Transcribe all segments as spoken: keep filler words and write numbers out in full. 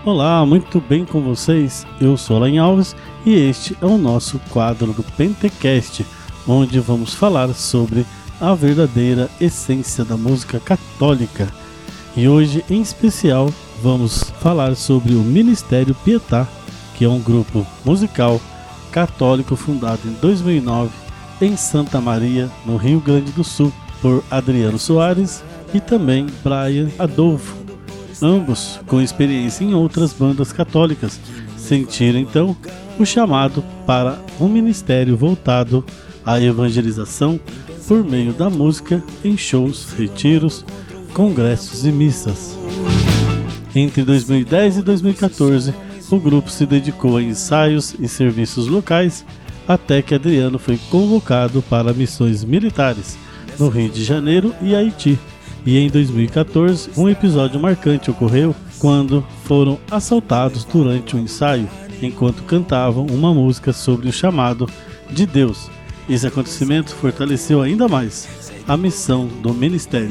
Olá, muito bem com vocês? Eu sou Alain Alves e este é o nosso quadro do Pentecast, onde vamos falar sobre a verdadeira essência da música católica. E hoje, em especial, vamos falar sobre o Ministério Pietà, que é um grupo musical católico fundado em dois mil e nove em Santa Maria, no Rio Grande do Sul, por Adriano Soares e também Brian Adolfo, ambos com experiência em outras bandas católicas. Sentiram então o chamado para um ministério voltado à evangelização por meio da música em shows, retiros, congressos e missas. Entre dois mil e dez e dois mil e quatorze, o grupo se dedicou a ensaios e serviços locais, até que Adriano foi convocado para missões militares no Rio de Janeiro e Haiti. E em dois mil e quatorze, um episódio marcante ocorreu quando foram assaltados durante um ensaio, enquanto cantavam uma música sobre o chamado de Deus. Esse acontecimento fortaleceu ainda mais a missão do ministério.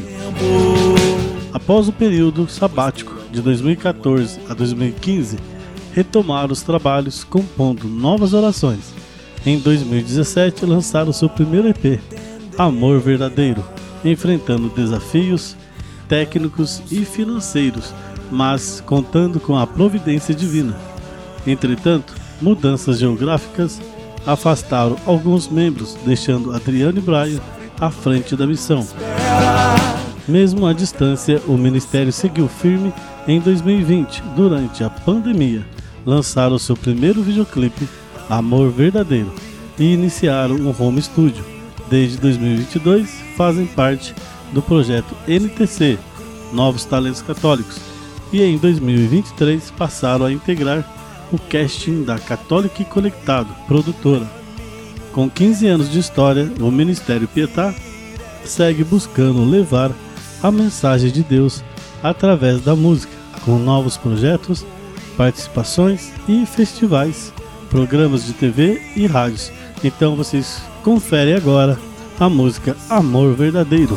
Após o período sabático de dois mil e quatorze a dois mil e quinze, retomaram os trabalhos compondo novas orações. Em dois mil e dezessete, lançaram seu primeiro E P, Amor Verdadeiro, enfrentando desafios técnicos e financeiros, mas contando com a providência divina. Entretanto, mudanças geográficas afastaram alguns membros, deixando Adriano e Brian à frente da missão. Mesmo à distância, o ministério seguiu firme. Em dois mil e vinte, durante a pandemia, lançaram seu primeiro videoclipe, Amor Verdadeiro, e iniciaram um home studio. Desde dois mil e vinte e dois, fazem parte do projeto N T C, Novos Talentos Católicos, e em dois mil e vinte e três passaram a integrar o casting da Católica e Conectado, produtora. Com quinze anos de história, o Ministério Pietà segue buscando levar a mensagem de Deus através da música, com novos projetos, participações e festivais, programas de T V e rádios. Então vocês conferem agora a música Amor Verdadeiro.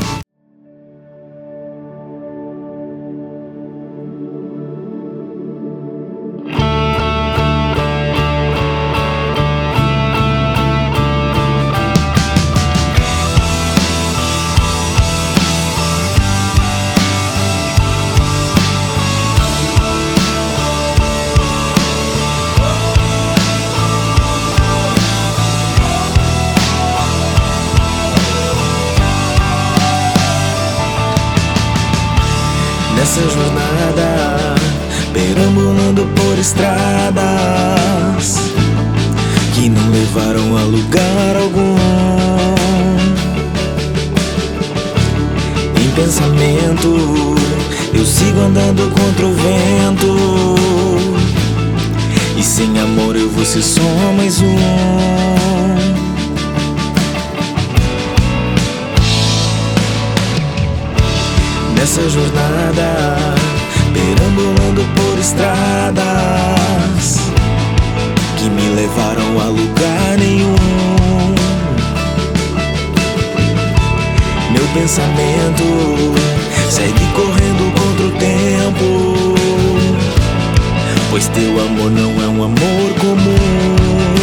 Nessa jornada, perambulando por estradas que não levaram a lugar algum, em pensamento eu sigo andando contra o vento, e sem amor eu vou ser só mais um. Nessa jornada, perambulando por estradas que me levaram a lugar nenhum, meu pensamento segue correndo contra o tempo, pois teu amor não é um amor comum.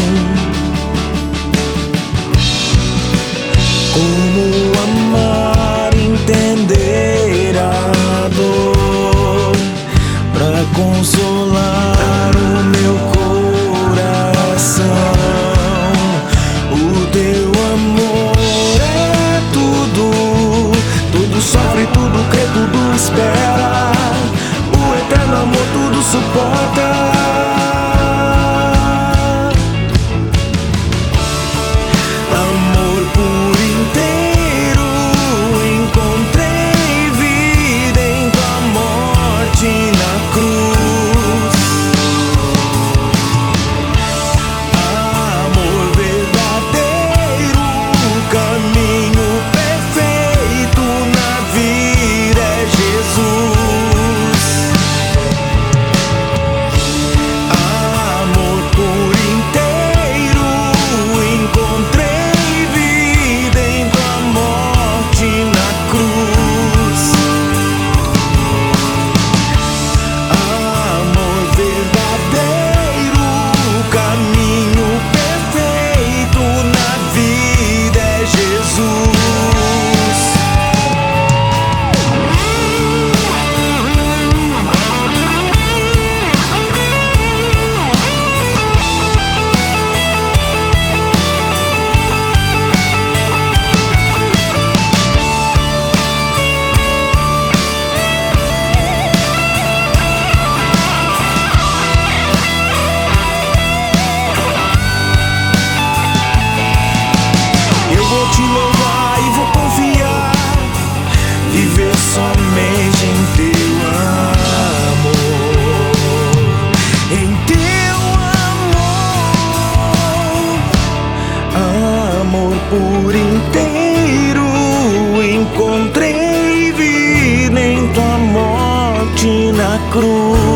Como amar, entender a dor, pra consolar o meu coração. O teu amor é tudo, tudo sofre, tudo crê, tudo espera. O eterno amor tudo suporta. Amor por inteiro, encontrei vida em tua morte na cruz.